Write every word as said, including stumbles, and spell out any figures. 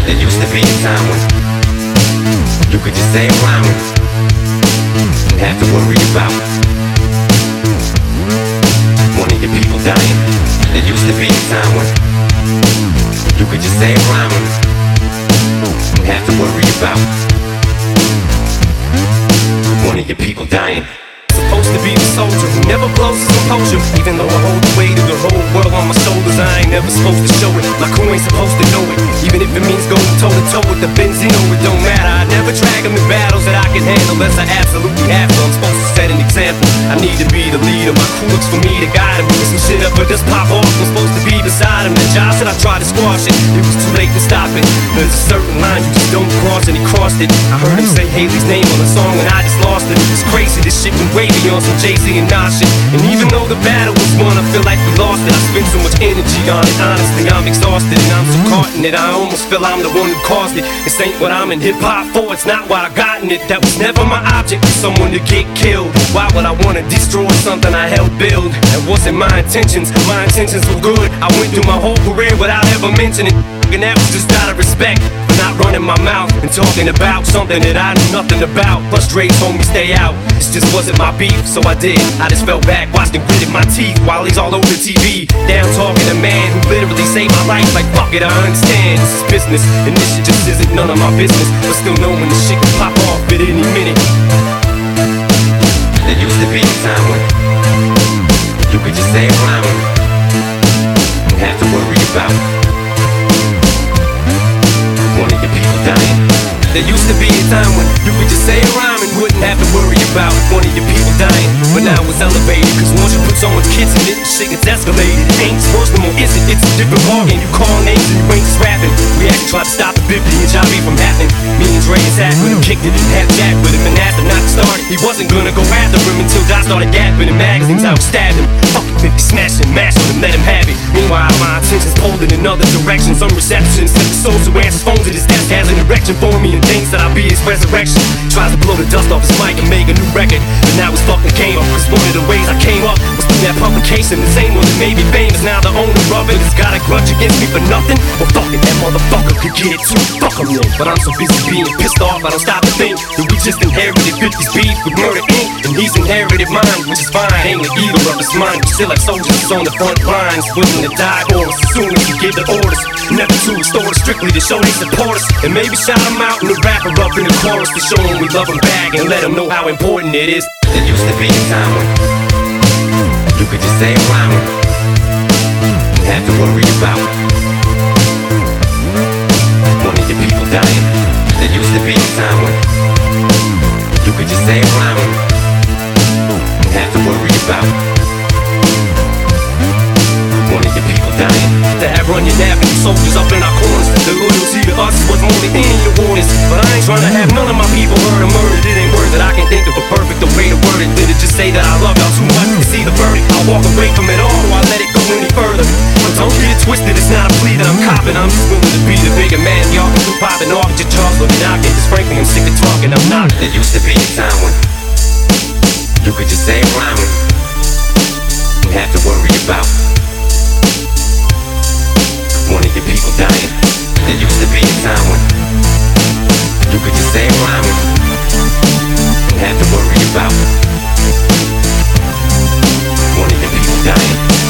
There used to be a time when you could just say around me, didn't have to worry about one of your people dying. There used to be a time when you could just say around me, didn't have to worry about one of your people dying. Supposed to be the soldier who never blows his composure. Even though I hold the weight of the whole world on my shoulders, I ain't never supposed to show it. Like who ain't supposed to know it? Even if it means going toe to toe with the Benzino, it don't matter. I never drag him in battles that I can handle unless I absolutely have to. I'm supposed to set an example. I need to be the leader. My crew looks for me to guide him. Some shit up, but just pop off. I'm supposed to be beside him. The job said I tried to squash it. It was too late to stop it. There's a certain line you just don't cross, and he crossed it. I heard him say Haley's name on the song and I just lost it. It's crazy. This shit went way beyond some Jay-Z and Nas shit. And even though the battle was won, I feel like we lost it. I spend so much energy on it. Honestly, I'm exhausted and I'm so caught in it. I almost feel I'm the one who caused it. This ain't what I'm in hip-hop for. It's not what I got in it. That was never my object, for someone to get killed. Why would I wanna destroy something I helped build? That wasn't my intentions. My intentions were good. I went through my whole career without ever mentioning it. And that was just out of respect for not running my mouth and talking about something that I knew nothing about. Plus Dre told me stay out. This just wasn't my beef, so I did. I just fell back, watched him gritted my teeth while he's all over the T V. Down talking to a man who literally saved my life. Like fuck it, I understand this is business, and this shit just isn't none of my business. But still knowing the shit can pop off at any minute. There used to be a time when you could just say around me, didn't have to worry about one of your people dying. There used to be a time when you could just say a rhyme and wouldn't have to worry about one of your people dying. But now it's elevated, cause once you put someone's kids in it, shit gets escalated. It ain't personal, is it? It's a different ballgame. You call names and you ain't just rapping. We actually tried to stop the fifty and Jobby from happening. Me and Dre and Zach with him, kicked it and had Jack with him and asked him not to start it. He wasn't gonna go after him until Dot started gapping in magazines. I would stab him. Fuck it, fifty smashed him, mashed him, and let him have it. Meanwhile, my attention's pulled in another direction. Some reception, sent the soul who answers phones at his desk, has an erection for me and thinks that I'll be his resurrection. Tries to blow the dust off his mic and make a new record, but now his fucking came up. Cause one of the ways I came up was through that publication. The same one that made me famous, now the owner of it has got a grudge against me for nothing. Well fuck it, that motherfucker could get it too. Fuck him then. But I'm so busy being pissed off, I don't stop to think that we just inherited fifty's beef with Murder Incorporated. And he's inherited mine, which is fine. Ain't the evil of his mind. We still like soldiers on the front lines, willing to die for us as soon as we give the orders. Never to restore us, strictly to show they support us. And maybe shout them out and the rapper up in the chorus to show them we love them back and let them know how important it is. There used to be a time when you could just say around me, didn't have to worry about one of your people dying. There used to be a time when you could just say around me, didn't have to worry about one of your people dying. To have run your nap and soldiers up in our corners. The loyalty to us was more than any your warnings. But I ain't trying to have none of my people hurt or murdered. It ain't words that I can think of a perfect way to word it. Did it just say that I love y'all too much to see the verdict? I'll walk away from it all or I let it go any further. But don't get it twisted, it's not a plea that I'm copping. I'm just willing to be the bigger man. Y'all can do popping off at your jaws looking knocking. Cause frankly I'm sick of talking, I'm not. There used to be a time when you could just say around me, didn't have to worry about one of your people dying. There used to be a time when you could just say around me, didn't have to worry about one of your people dying.